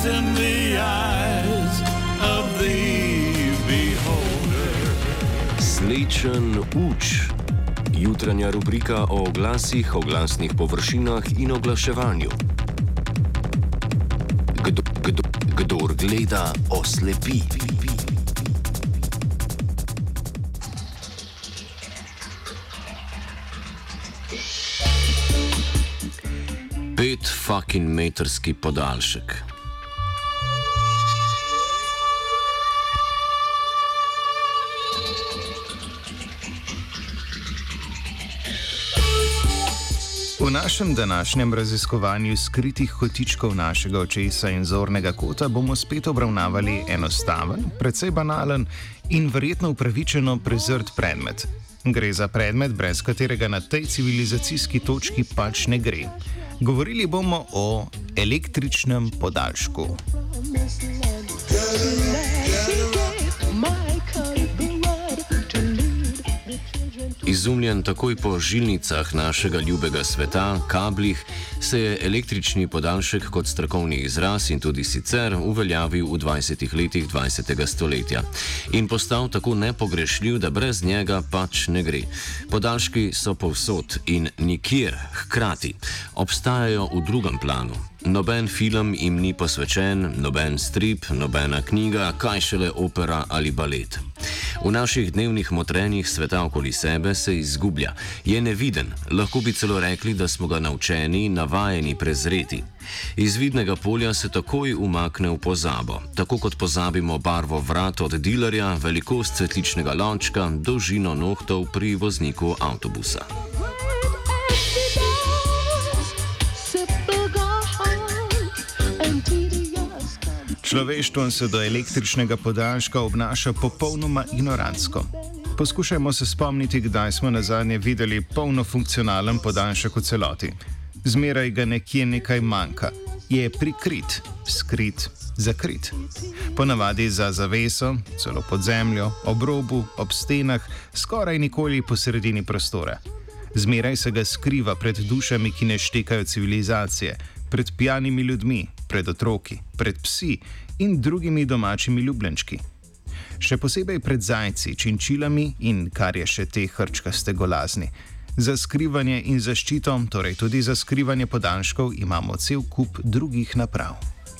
in the eyes of the beholder. Slečen uč. Jutranja rubrika o oglasih, oglasnih površinah in oglaševanju. Kdor gleda, oslepi. Pet fucking metrski podaljšek. V našem današnjem raziskovanju skritih kotičkov našega očesa in zornega kota bomo spet obravnavali enostaven, precej banalen in verjetno upravičeno prezrt predmet. Gre za predmet, brez katerega na tej civilizacijski točki pač ne gre. Govorili bomo o električnem podaljšku. Izumljen takoj po žilnicah našega ljubega sveta, kablih, se je električni podaljšek kot strokovni izraz in tudi sicer uveljavil v 20 letih 20. stoletja in postal tako nepogrešljiv, da brez njega pač ne gre. Podaljški so povsod in nikjer hkrati. Obstajajo v drugem planu. Noben film jim ni posvečen, noben strip, nobena knjiga, kaj šele opera ali balet. V naših dnevnih motrenjih sveta okoli sebe se izgublja, je neviden, lahko bi celo rekli, da smo ga naučeni, navajeni prezreti. Iz vidnega polja se takoj umakne v pozabo, tako kot pozabimo barvo vrat od dilerja, velikost cvetličnega lončka, dolžino nohtov pri vozniku avtobusa. Človeštvo se do električnega podaljška obnaša popolnoma ignorantsko. Poskušajmo se spomniti, kdaj smo nazadnje videli polnofunkcionalen podaljšek v celoti. Zmeraj ga nekje nekaj manjka. Je prikrit, skrit, zakrit. Ponavadi za zaveso, celo pod zemljo, ob robu, ob stenah, skoraj nikoli po sredini prostora. Zmeraj se ga skriva pred dušami, ki ne štekajo civilizacije, pred pijanimi ljudmi, pred otroki, pred psi in drugimi domačimi ljubljenčki. Še posebej pred zajci, činčilami in kar je še te hrčkaste golazni. Za skrivanje in zaščito, torej tudi za skrivanje podaljškov, imamo cel kup drugih naprav.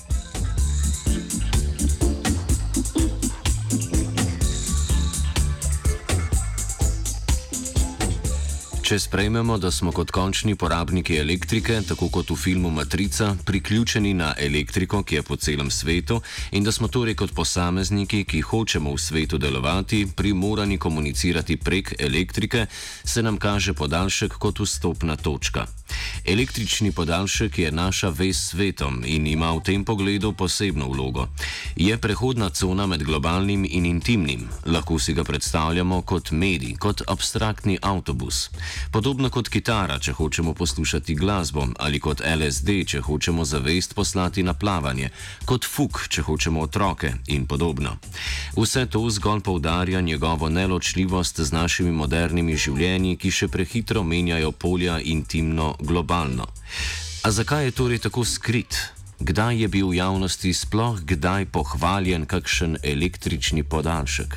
Če sprejmemo, da smo kot končni porabniki elektrike, tako kot v filmu Matrica, priključeni na elektriko, ki je po celem svetu, in da smo torej kot posamezniki, ki hočemo v svetu delovati, primorani komunicirati prek elektrike, se nam kaže podaljšek kot vstopna točka. Električni podaljšek je naša vez s svetom in ima v tem pogledu posebno vlogo. Je prehodna cona med globalnim in intimnim. Lahko si ga predstavljamo kot medij, kot abstraktni avtobus. Podobno kot kitara, če hočemo poslušati glasbo, ali kot LSD, če hočemo zavest poslati na plavanje, kot fuk, če hočemo otroke in podobno. Vse to zgolj poudarja njegovo neločljivost z našimi modernimi življenji, ki še prehitro menjajo polja intimno-globalno. A zakaj je torej tako skrit? Kdaj je bil v javnosti sploh kdaj pohvaljen kakšen električni podaljšek?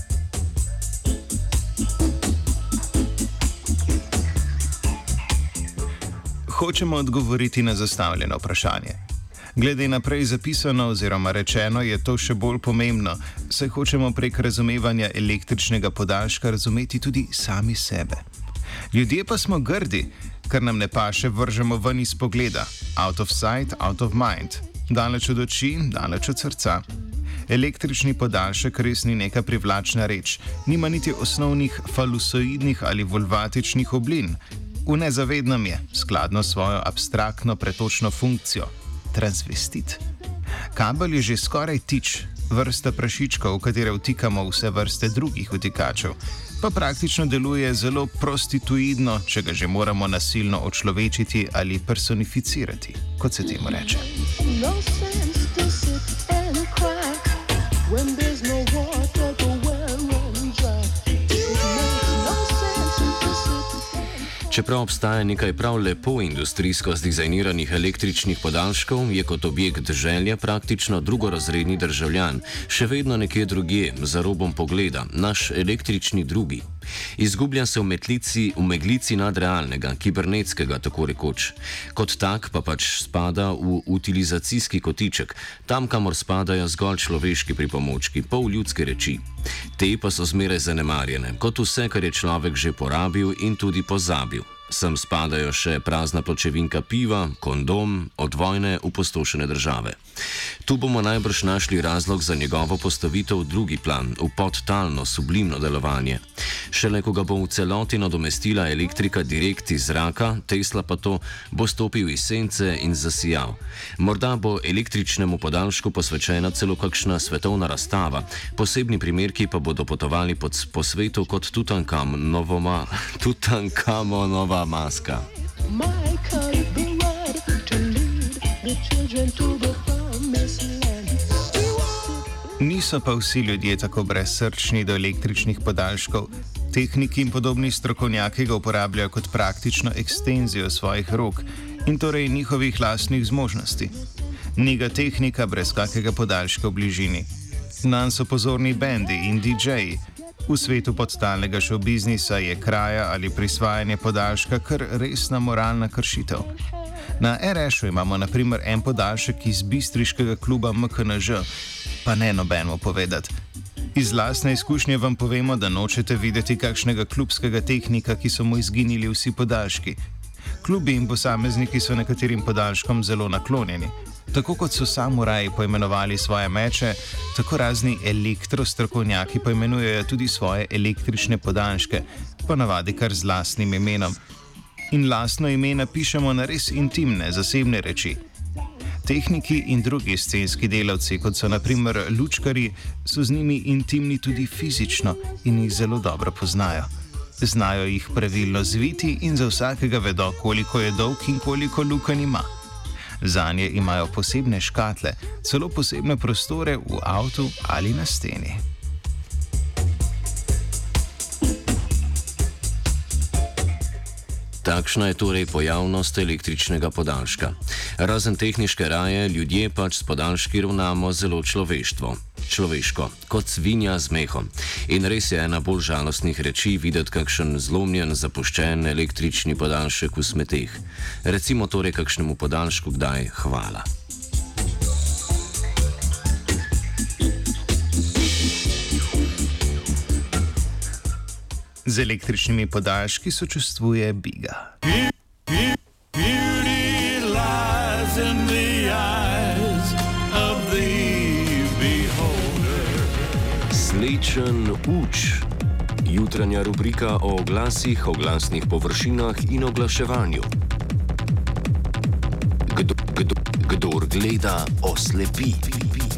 Hočemo odgovoriti na zastavljeno vprašanje. Glede na prej zapisano oziroma rečeno je to še bolj pomembno, saj hočemo prek razumevanja električnega podaljška razumeti tudi sami sebe. Ljudje pa smo grdi, kar nam ne paše, vržemo ven iz pogleda. Out of sight, out of mind. Daleč od oči, daleč od srca. Električni podaljšek res ni neka privlačna reč, nima niti osnovnih falusoidnih ali vulvatičnih oblin. V nezavednem je, skladno s svojo abstraktno pretočno funkcijo, transvestit. Kabel je že skoraj tič, vrsta prašičkov, v katere vtikamo vse vrste drugih vtikačev, pa praktično deluje zelo prostituidno, če ga že moramo nasilno očlovečiti ali personificirati, kot se temu reče. Čeprav obstaja nekaj prav lepo industrijsko zdizajniranih električnih podaljškov, je kot objekt želje praktično drugorazredni državljan, še vedno nekje drugje, za robom pogleda, naš električni drugi. Izgublja se v meglici nadrealnega, kibernetskega, tako rekoč. Kot tak pa pač spada v utilizacijski kotiček, tam, kamor spadajo zgolj človeški pripomočki, pol ljudske reči. Te pa so zmeraj zanemarjene, kot vse, kar je človek že porabil in tudi pozabil. Sem spadajo še prazna pločevinka piva, kondom, od vojne upostošene države. Tu bomo najbrž našli razlog za njegovo postavitev v drugi plan, v podtalno, sublimno delovanje. Šele ko ga bo v celoti nadomestila elektrika direkt iz zraka, Tesla pa to bo stopil iz sence in zasijal. Morda bo električnemu podaljšku posvečena celo kakšna svetovna razstava, posebni primerki pa bodo potovali po svetu kot Tutankamonova maska. Niso pa vsi ljudje tako brezsrčni do električnih podaljškov. Tehniki in podobni strokovnjaki ga uporabljajo kot praktično ekstenzijo svojih rok in torej njihovih lastnih zmožnosti. Ni ga tehnika brez kakega podaljška v bližini. Nanj so pozorni bendi in DJ-ji. V svetu podtalnega šovbiznisa je kraja ali prisvajanje podaljška kar resna moralna kršitev. Na RŠ-u imamo na primer en podaljšek iz bistriškega kluba MKNŽ, pa ne nobeno povedati. Iz lastne izkušnje vam povemo, da nočete videti kakšnega klubskega tehnika, ki so mu izginili vsi podaljški. Klubi in posamezniki so nekaterim podaljškom zelo naklonjeni. Tako kot so samuraji poimenovali svoje meče, tako razni elektrostrokovnjaki poimenujejo tudi svoje električne podaljške, ponavadi kar z lastnim imenom. In lastno ime napišemo na res intimne, zasebne reči. Tehniki in drugi scenski delavci, kot so na primer lučkari, so z njimi intimni tudi fizično in jih zelo dobro poznajo. Znajo jih pravilno zviti in za vsakega vedo, koliko je dolg in koliko lukenj ima. Zanje imajo posebne škatle, celo posebne prostore v avtu ali na steni. Takšna je torej pojavnost električnega podaljška. Razen tehniške raje, ljudje pač s podaljški ravnamo zelo človeško, kot svinja z mehom. In res je ena bolj žalostnih reči videti kakšen zlomljen, zapuščen električni podaljšek v smeteh. Recimo torej kakšnemu podaljšku kdaj hvala. Z električnimi podaljški sočustvuje Biga. Slečen uč. Jutranja rubrika o oglasih, oglasnih površinah in oglaševanju. Kdor gleda, oslepi.